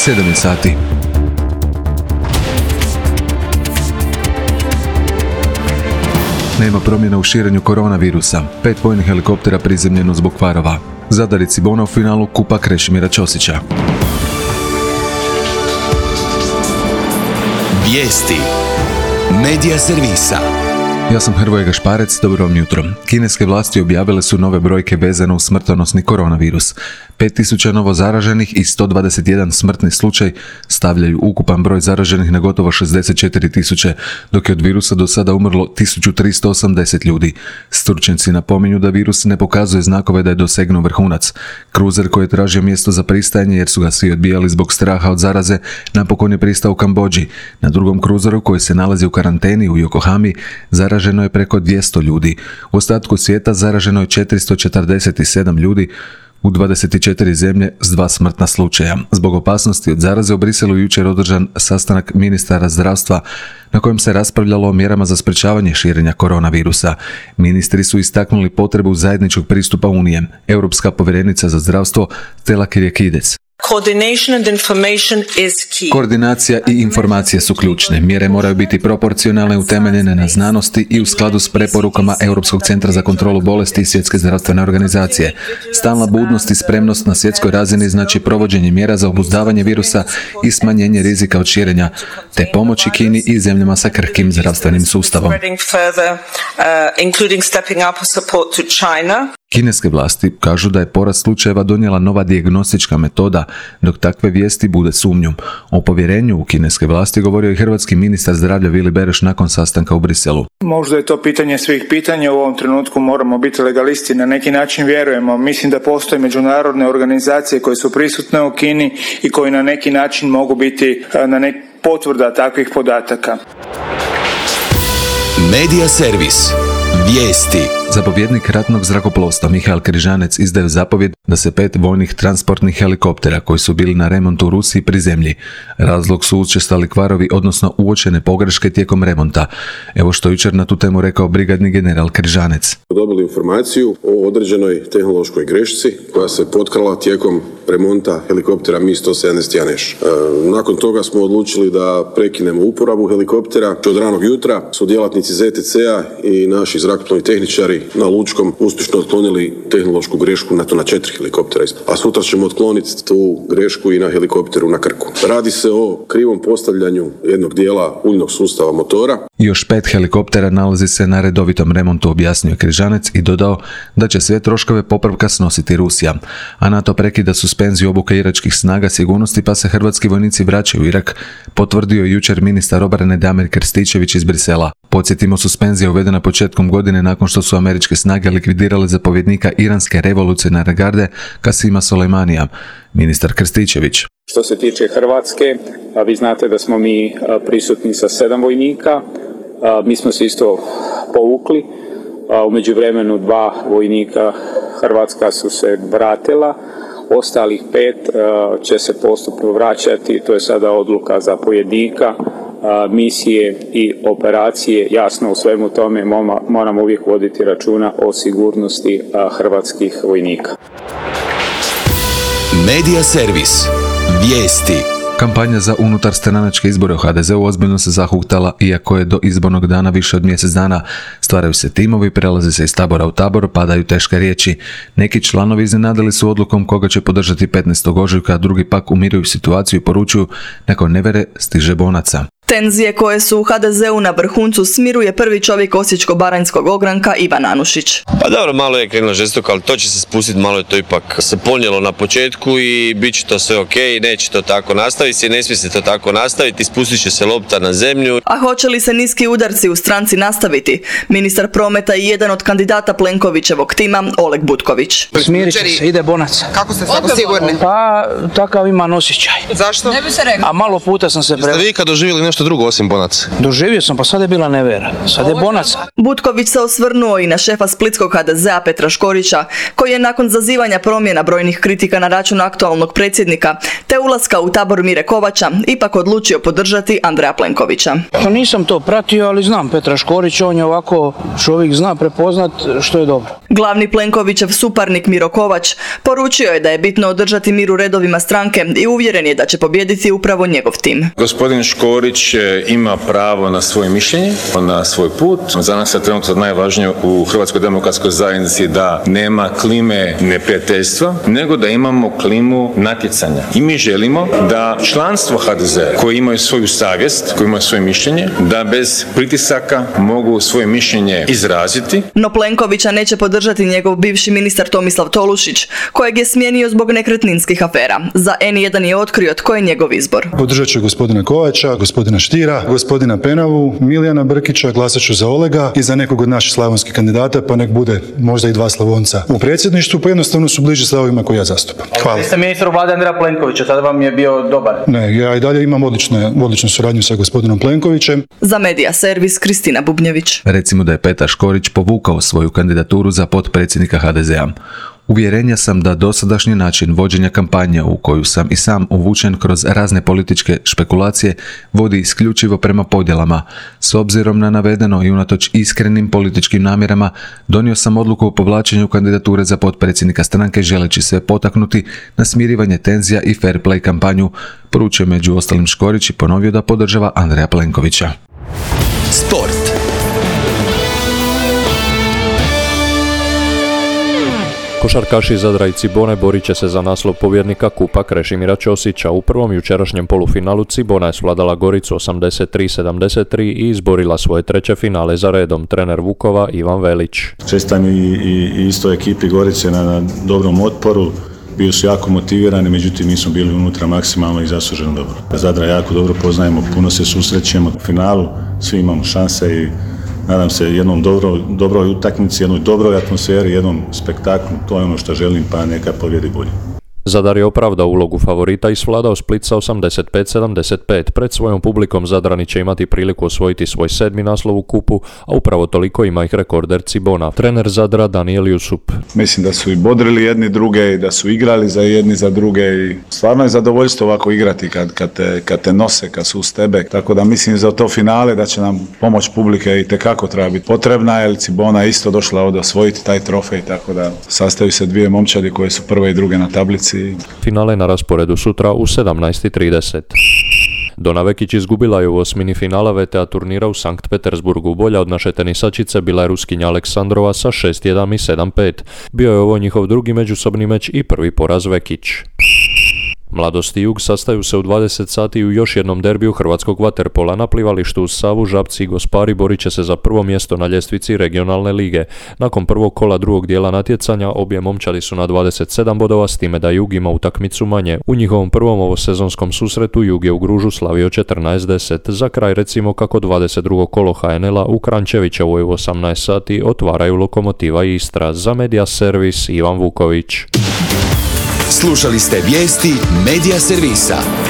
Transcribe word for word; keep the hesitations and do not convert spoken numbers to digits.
sedam je sati. Nema promjena u širenju koronavirusa. Pet vojnih helikoptera prizemljeno zbog kvarova. Zadar i Cibona u finalu Kupa Krešimira Ćosića. Vijesti Medija servisa. Ja sam Hrvoje Gašparec, dobro vam jutro. Kineske vlasti objavile su nove brojke vezane uz smrtonosni koronavirus. pet tisuća novo zaraženih i sto dvadeset jedan smrtni slučaj stavljaju ukupan broj zaraženih na gotovo šezdeset četiri tisuće, dok je od virusa do sada umrlo tisuću tristo osamdeset ljudi. Stručnjaci napominju da virus ne pokazuje znakove da je dosegnuo vrhunac. Kruzer koji je tražio mjesto za pristajanje jer su ga svi odbijali zbog straha od zaraze, napokon je pristao u Kambodži. Na drugom kruzeru koji se nalazi u karanteni u Yokohami zaraženo je preko dvjesto ljudi. U ostatku svijeta zaraženo je četiristo četrdeset sedam ljudi u dvadeset četiri zemlje s dva smrtna slučaja. Zbog opasnosti od zaraze u Briselu jučer održan sastanak ministara zdravstva na kojem se raspravljalo o mjerama za sprečavanje širenja koronavirusa. Ministri su istaknuli potrebu zajedničkog pristupa Unije. Europska povjerenica za zdravstvo Stella Kyriakides. Koordinacija i informacije su ključne. Mjere moraju biti proporcionalne, utemeljene na znanosti i u skladu s preporukama Europskog centra za kontrolu bolesti i Svjetske zdravstvene organizacije. Stalna budnost i spremnost na svjetskoj razini znači provođenje mjera za obuzdavanje virusa i smanjenje rizika od širenja, te pomoći Kini i zemljama sa krhkim zdravstvenim sustavom. Kineske vlasti kažu da je porast slučajeva donijela nova dijagnostička metoda, dok takve vijesti bude sumnjom. O povjerenju u kineske vlasti govorio i hrvatski ministar zdravlja Vili Beroš nakon sastanka u Briselu. Možda je to pitanje svih pitanja, u ovom trenutku moramo biti legalisti, na neki način vjerujemo. Mislim da postoje međunarodne organizacije koje su prisutne u Kini i koje na neki način mogu biti na nek potvrda takvih podataka. Medija servis. Vijesti. Zapovjednik ratnog zrakoplovstva Mihael Križanec izdaje zapovjed da se pet vojnih transportnih helikoptera koji su bili na remontu u Rusiji prizemlji. Razlog su učestali kvarovi, odnosno uočene pogreške tijekom remonta. Evo što jučer na tu temu rekao brigadni general Križanec. Dobili informaciju o određenoj tehnološkoj grešci koja se potkrala tijekom remonta helikoptera Mi sto sedamdeset jedan Š. E, nakon toga smo odlučili da prekinemo uporabu helikoptera. Od ranog jutra su djelatnici Z T C-a i naši zrakoplovni tehničari na Lučkom uspješno otklonili tehnološku grešku na to na četiri helikoptera. A sutra ćemo otkloniti tu grešku i na helikopteru na Krku. Radi se o krivom postavljanju jednog dijela uljnog sustava motora. Još pet helikoptera nalazi se na redovitom remontu, objasnio Križanec i dodao da će sve troškove popravka snositi Rusija. A NATO prekida suspenziju obuke iračkih snaga sigurnosti pa se hrvatski vojnici vraćaju u Irak, potvrdio jučer ministar obrane Damir Krstičević iz Brisela. Podsjetimo, suspenzija uvedena početkom godine nakon što su američke snage likvidirale zapovjednika iranske revolucionarne garde Kasima Soleimanija. Ministar Krstičević. Što se tiče Hrvatske, vi znate da smo mi prisutni sa sedam vojnika. Mi smo se isto povukli. U međuvremenu dva vojnika Hrvatska su se vratila. Ostalih pet će se postupno vraćati. To je sada odluka zapovjednika. Misije i operacije, jasno u svemu tome moramo uvijek voditi računa o sigurnosti hrvatskih vojnika. Medija servis. Vijesti. Kampanja za unutarstranačke izbore u H D Z-u ozbiljno se zahuktala, iako je do izbornog dana više od mjesec dana. Stvaraju se timovi, prelazi se iz tabora u tabor, padaju teške riječi. Neki članovi iznenadili su odlukom koga će podržati petnaestog ožujka, a drugi pak umiruju situaciju i poručuju: nakon nevere stiže bonaca. Tenzije koje su u H D Z-u na vrhuncu smiruje prvi čovjek Osječko-baranjskog ogranka Ivan Anušić. Pa dobro, malo je krenulo žestoko, ali to će se spustiti, malo je to ipak se ponijelo na početku i bit će to sve ok, neće to tako nastaviti, ne smije se to tako nastaviti, spustit će se lopta na zemlju. A hoće li se niski udarci u stranci nastaviti? Ministar prometa i jedan od kandidata Plenkovićevog tima, Oleg Butković. Smirit će se, ide bonac. Kako ste tako sigurni? Pa, takav imam osjećaj. Zašto? Ne bi se rekao. A malo puta sam se pre... Jeste vi kad doživjeli nešto nešto drugo osim bonaca? Doživio sam, pa sad je bila nevera. Sad je bonac. Butković se osvrnuo i na šefa splitskog ha de zea Petra Škorića, koji je nakon zazivanja promjena brojnih kritika na račun aktualnog predsjednika te ulaska u tabor Mire Kovača ipak odlučio podržati Andreja Plenkovića. Pa nisam to pratio, ali znam Petra Škorića, on je ovako čovjek zna prepoznat što je dobro. Glavni Plenkovićev suparnik Miro Kovač poručio je da je bitno održati mir u redovima stranke i uvjeren je da će pobijediti upravo njegov tim. Gospodin Škorić ima pravo na svoje mišljenje, na svoj put. Za nas je trenutno najvažnije u Hrvatskoj demokratskoj zajednici da nema klime neprijateljstva, nego da imamo klimu natjecanja. I mi želimo da članstvo ha de zea koji imaju svoju savjest, koji imaju svoje mišljenje, da bez pritisaka mogu svoje mišljenje izraziti. No Plenkovića neće podržati njegov bivši ministar Tomislav Tolušić, kojeg je smijenio zbog nekretninskih afera. Za en jedan je otkrio tko je njegov izbor. Podržat ću gospodina Kovača, gospodina Štira, gospodina Penavu, Milijana Brkića, glasat ću za Olega i za nekog od naših slavonskih kandidata, pa nek bude možda i dva Slavonca u predsjedništvu, pa jednostavno su bliži stavovima koje ja zastupam. Hvala. Vi ste ministar u vladi Andreja Plenkovića, tada vam je bio dobar. Ne, ja i dalje imam odlične, odličnu suradnju sa gospodinom Plenkovićem. Za Medija servis Kristina Bubnjević. Recimo da je Petar Škorić povukao svoju kandidaturu za potpredsjednika ha de zea. Uvjerenja sam da dosadašnji način vođenja kampanje u koju sam i sam uvučen kroz razne političke špekulacije vodi isključivo prema podjelama. S obzirom na navedeno i unatoč iskrenim političkim namjerama, donio sam odluku o povlačenju kandidature za potpredsjednika stranke želeći se potaknuti na smirivanje tenzija i fair play kampanju, poručio među ostalim Škorić i ponovio da podržava Andreja Plenkovića. Sport. Košarkaši Zadra i Cibone borit će se za naslov pobjednika Kupa Krešimira Ćosića. U prvom jučerašnjem polufinalu Cibona je svladala Goricu osamdeset tri sedamdeset tri i izborila svoje treće finale za redom. Trener Vukova Ivan Velić. Čestitam i, i, i isto ekipi Gorice na, na dobrom otporu. Bili su jako motivirani, međutim nismo bili unutra maksimalno i zasluženo dobro. Zadra jako dobro poznajemo, puno se susrećemo u finalu, svi imamo šanse i nadam se jednom dobro, dobroj utakmici, jednoj dobroj atmosferi, jednom spektaklu, to je ono što želim, pa neka pobjedi bolje. Zadar je opravdao ulogu favorita i svladao Split sa osamdeset pet sedamdeset pet. Pred svojom publikom Zadrani će imati priliku osvojiti svoj sedmi naslov u kupu, a upravo toliko ima ih rekorder Cibona. Trener Zadra Daniel Jusup. Mislim da su i bodrili jedni druge i da su igrali za jedni za druge i stvarno je zadovoljstvo ovako igrati kad, kad, te, kad te nose, kad su uz tebe. Tako da mislim za to finale da će nam pomoć publike i tekako treba biti potrebna, jer Cibona je isto došla ovdje osvojiti taj trofej, tako da sastaju se dvije momčadi koje su prve i druge na tablici. Finale na rasporedu sutra u sedamnaest i trideset. Dona Vekić izgubila je u osmini finala ve te a turnira u Sankt Petersburgu. Bolja od naše tenisačice bila je Ruskinja Aleksandrova sa šest jedan i sedam pet. Bio je ovo njihov drugi međusobni meč i prvi poraz Vekić. Mladost i Jug sastaju se u dvadeset sati u još jednom derbiju hrvatskog vaterpola. Na plivalištu uz Savu, Žabci i Gospari borit će se za prvo mjesto na ljestvici regionalne lige. Nakon prvog kola drugog dijela natjecanja obje momčadi su na dvadeset sedam bodova, s time da Jug ima utakmicu manje. U njihovom prvom ovosezonskom susretu Jug je u Gružu slavio četrnaest deset. Za kraj recimo kako dvadeset drugo kolo ha en el-a u Krančevićevoj u osamnaest sati otvaraju Lokomotiva i Istra. Za Medija servis Ivan Vuković. Slušali ste vijesti Medija servisa.